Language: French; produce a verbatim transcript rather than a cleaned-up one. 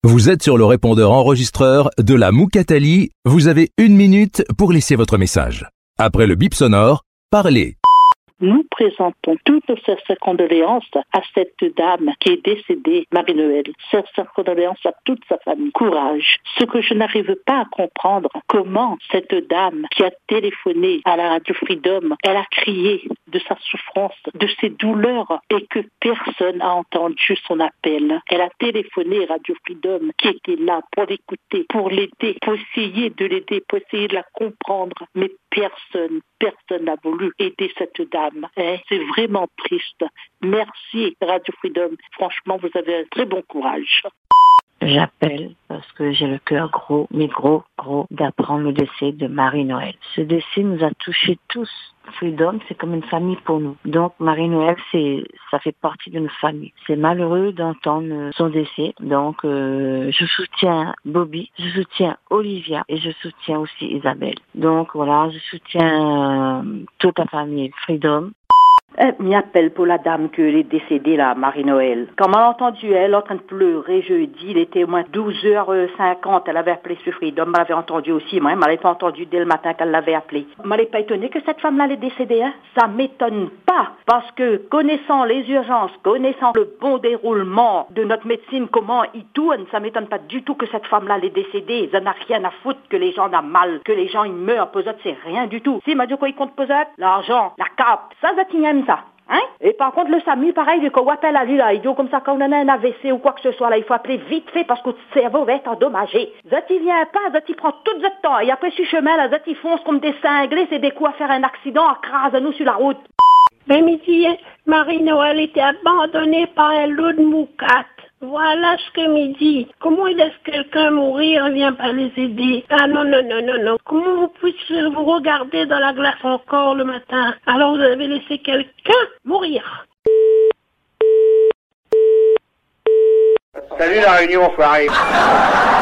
Vous êtes sur le répondeur enregistreur de la Moukatali. Vous avez une minute pour laisser votre message. Après le bip sonore, parlez. Nous présentons toutes nos sincères condoléances à cette dame qui est décédée, Marie-Noël. Sincères condoléances à toute sa famille. Courage. Ce que je n'arrive pas à comprendre, comment cette dame qui a téléphoné à la Radio Freedom, elle a crié de sa souffrance, de ses douleurs, et que personne n'a entendu son appel. Elle a téléphoné à Radio Freedom, qui était là pour l'écouter, pour l'aider, pour essayer de l'aider, pour essayer de la comprendre. Mais personne, personne n'a voulu aider cette dame. Eh, c'est vraiment triste. Merci Radio Freedom. Franchement, vous avez un très bon courage. J'appelle parce que j'ai le cœur gros, mais gros, gros, d'apprendre le décès de Marie-Noël. Ce décès nous a touchés tous. Freedom, c'est comme une famille pour nous. Donc Marie-Noël, c'est, ça fait partie d'une famille. C'est malheureux d'entendre son décès. Donc euh, je soutiens Bobby, je soutiens Olivia et je soutiens aussi Isabelle. Donc voilà, je soutiens euh, toute la famille Freedom. Elle m'y appelle pour la dame qui est décédée, là, Marie-Noël. Quand m'a entendu elle en train de pleurer jeudi, il était au moins douze heures cinquante, elle avait appelé sur Freedom, elle l'avait entendu aussi, moi, elle m'avait pas entendu dès le matin qu'elle l'avait appelé. Elle m'avait pas étonné que cette femme-là est décédée, hein. Ça m'étonne pas, parce que connaissant les urgences, connaissant le bon déroulement de notre médecine, comment il tourne, ça m'étonne pas du tout que cette femme-là est décédée. Ça n'a rien à foutre que les gens ont mal, que les gens ils meurent. Posette, c'est rien du tout. Si, m'a dit quoi il compte Posette? L'argent, la cape, ça, ça tient ça. Hein? Et par contre, le SAMU, pareil, vu qu'on appelle à lui, là, il dit comme ça, quand on a un A V C ou quoi que ce soit, là, il faut appeler vite fait parce que votre cerveau va être endommagé. Zot, il vient pas, Zot, il prend tout le temps. Et après, sur le chemin, là, Zot, il fonce comme des cinglés, c'est des coups à faire un accident, à craser nous sur la route. Mais midi, Marie-Noël était abandonnée par un lot de moucates. Voilà ce que me dit. Comment il laisse quelqu'un mourir et vient pas les aider? Ah non, non, non, non, non. Comment vous pouvez vous regarder dans la glace encore le matin alors vous avez laissé quelqu'un mourir? Salut la réunion, enfoiré.